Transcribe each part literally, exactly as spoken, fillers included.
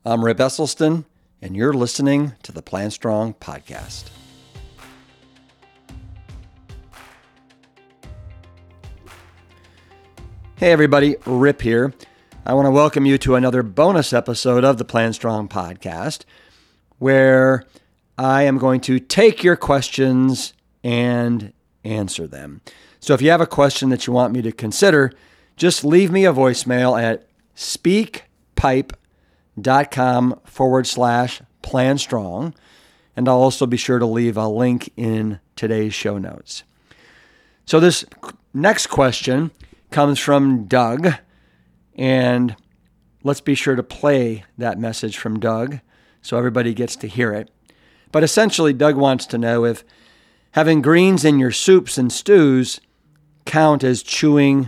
I'm Rip Esselstyn, and you're listening to the Plant Strong podcast. Hey everybody, Rip here. I want to welcome you to another bonus episode of the Plant Strong podcast, where I am going to take your questions and answer them. So if you have a question that you want me to consider, just leave me a voicemail at speakpipe.com forward slash plan strong. And I'll also be sure to leave a link in today's show notes. So this next question comes from Doug, and let's be sure to play that message from Doug so everybody gets to hear it. But essentially, Doug wants to know if having greens in your soups and stews count as chewing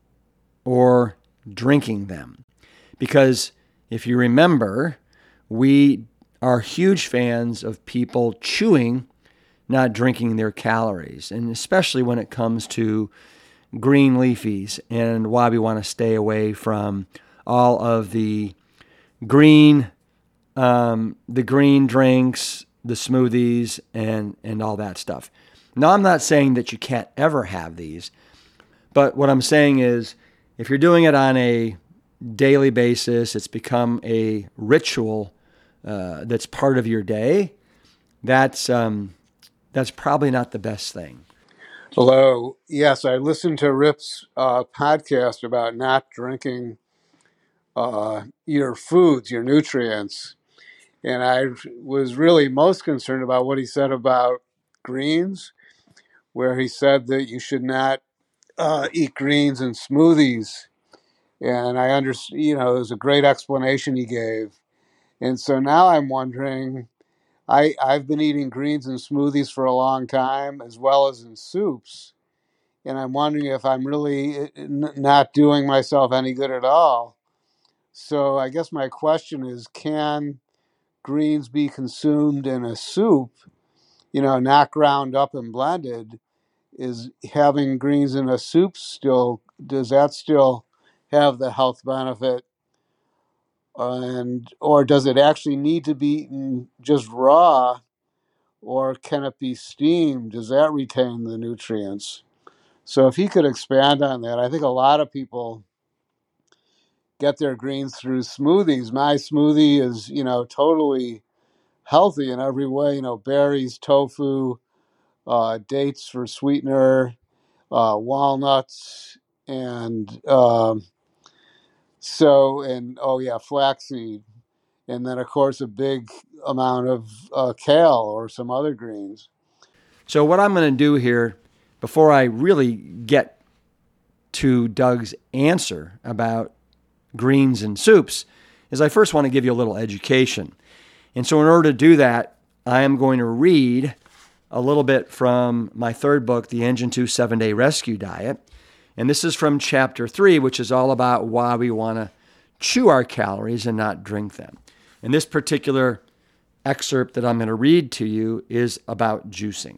or drinking them. Because if you remember, we are huge fans of people chewing, not drinking their calories, and especially when it comes to green leafies, and why we want to stay away from all of the green, um, the green drinks, the smoothies, and and all that stuff. Now, I'm not saying that you can't ever have these, but what I'm saying is, if you're doing it on a daily basis, it's become a ritual uh, that's part of your day. That's um, that's probably not the best thing. Hello. Yes, I listened to Rip's uh, podcast about not drinking uh, your foods, your nutrients, and I was really most concerned about what he said about greens, where he said that you should not uh, eat greens in smoothies. And I understand, you know, it was a great explanation he gave. And so now I'm wondering, I, I've been eating greens in smoothies for a long time, as well as in soups. And I'm wondering if I'm really n- not doing myself any good at all. So I guess my question is, can greens be consumed in a soup, you know, not ground up and blended? Is having greens in a soup still, does that still have the health benefit? And or does it actually need to be eaten just raw, or can it be steamed? Does that retain the nutrients? So if he could expand on that, I think a lot of people get their greens through smoothies. My smoothie is, you know, totally healthy in every way, you know, berries, tofu, uh, dates for sweetener, uh, walnuts, and um, so, and oh yeah, flaxseed. And then, of course, a big amount of uh, kale or some other greens. So what I'm going to do here, before I really get to Doug's answer about greens and soups, is I first want to give you a little education. And so in order to do that, I am going to read a little bit from my third book, The Engine two seven-Day Rescue Diet. And this is from chapter three, which is all about why we want to chew our calories and not drink them. And this particular excerpt that I'm going to read to you is about juicing.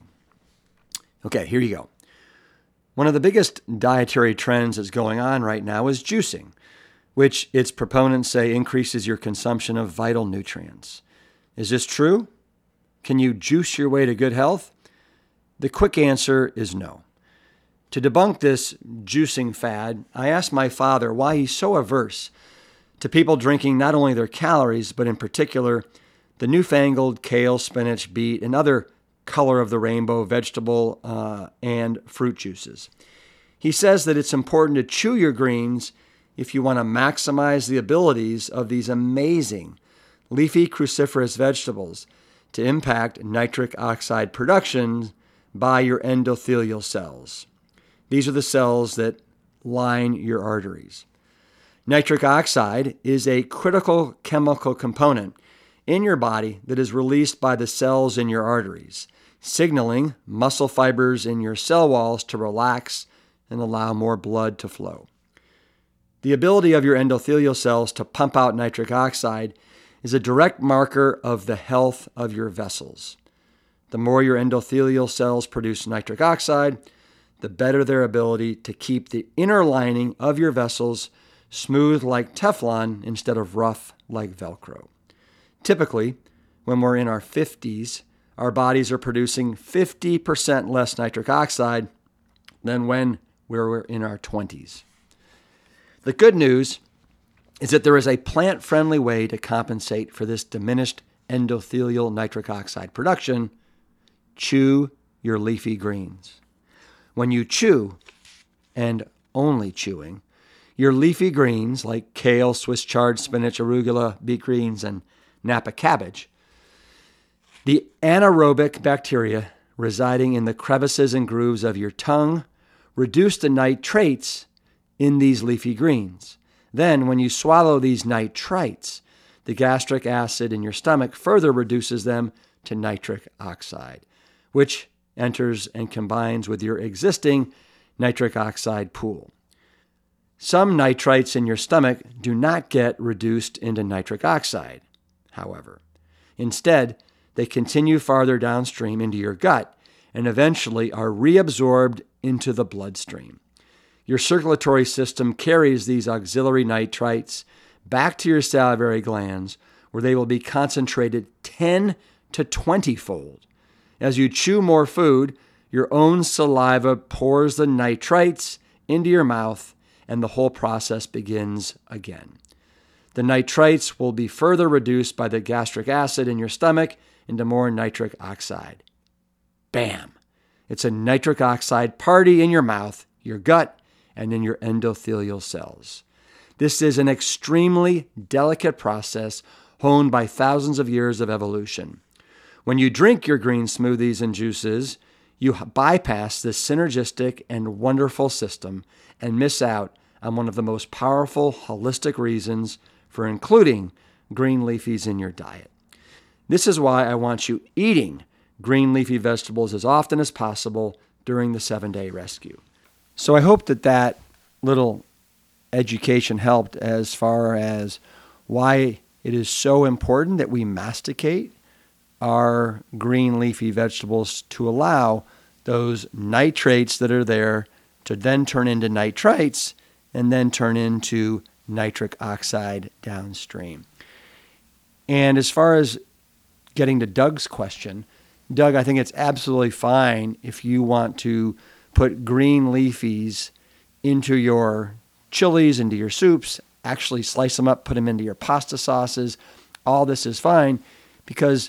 Okay, here you go. One of the biggest dietary trends that's going on right now is juicing, which its proponents say increases your consumption of vital nutrients. Is this true? Can you juice your way to good health? The quick answer is no. To debunk this juicing fad, I asked my father why he's so averse to people drinking not only their calories, but in particular, the newfangled kale, spinach, beet, and other color of the rainbow vegetable uh, and fruit juices. He says that it's important to chew your greens if you want to maximize the abilities of these amazing leafy cruciferous vegetables to impact nitric oxide production by your endothelial cells. These are the cells that line your arteries. Nitric oxide is a critical chemical component in your body that is released by the cells in your arteries, signaling muscle fibers in your cell walls to relax and allow more blood to flow. The ability of your endothelial cells to pump out nitric oxide is a direct marker of the health of your vessels. The more your endothelial cells produce nitric oxide, the better their ability to keep the inner lining of your vessels smooth like Teflon instead of rough like Velcro. Typically, when we're in our fifties, our bodies are producing fifty percent less nitric oxide than when we're in our twenties. The good news is that there is a plant-friendly way to compensate for this diminished endothelial nitric oxide production. Chew your leafy greens. When you chew, and only chewing, your leafy greens like kale, Swiss chard, spinach, arugula, beet greens, and Napa cabbage, the anaerobic bacteria residing in the crevices and grooves of your tongue reduce the nitrates in these leafy greens. Then, when you swallow these nitrites, the gastric acid in your stomach further reduces them to nitric oxide, which enters and combines with your existing nitric oxide pool. Some nitrites in your stomach do not get reduced into nitric oxide, however. Instead, they continue farther downstream into your gut and eventually are reabsorbed into the bloodstream. Your circulatory system carries these auxiliary nitrites back to your salivary glands, where they will be concentrated ten to twenty fold. As you chew more food, your own saliva pours the nitrites into your mouth, and the whole process begins again. The nitrites will be further reduced by the gastric acid in your stomach into more nitric oxide. Bam! It's a nitric oxide party in your mouth, your gut, and in your endothelial cells. This is an extremely delicate process honed by thousands of years of evolution. When you drink your green smoothies and juices, you bypass this synergistic and wonderful system and miss out on one of the most powerful holistic reasons for including green leafies in your diet. This is why I want you eating green leafy vegetables as often as possible during the seven-day rescue. So I hope that that little education helped as far as why it is so important that we masticate our green leafy vegetables to allow those nitrates that are there to then turn into nitrites and then turn into nitric oxide downstream. And as far as getting to Doug's question, Doug, I think it's absolutely fine if you want to put green leafies into your chilies, into your soups, actually slice them up, put them into your pasta sauces. All this is fine because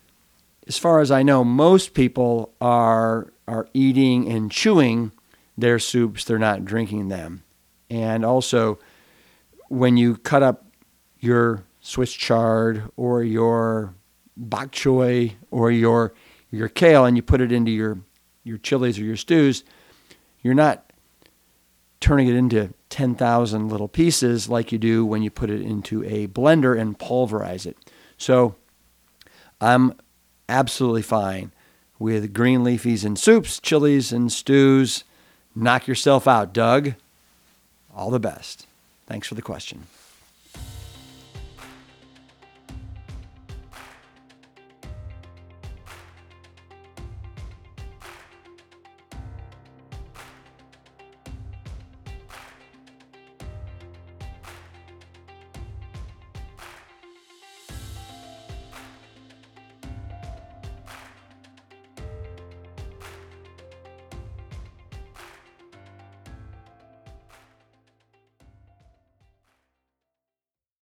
as far as I know, most people are are eating and chewing their soups. They're not drinking them. And also, when you cut up your Swiss chard or your bok choy or your your kale and you put it into your, your chilies or your stews, you're not turning it into ten thousand little pieces like you do when you put it into a blender and pulverize it. So I'm absolutely fine with green leafies in soups, chilies, and stews. Knock yourself out, Doug. All the best. Thanks for the question.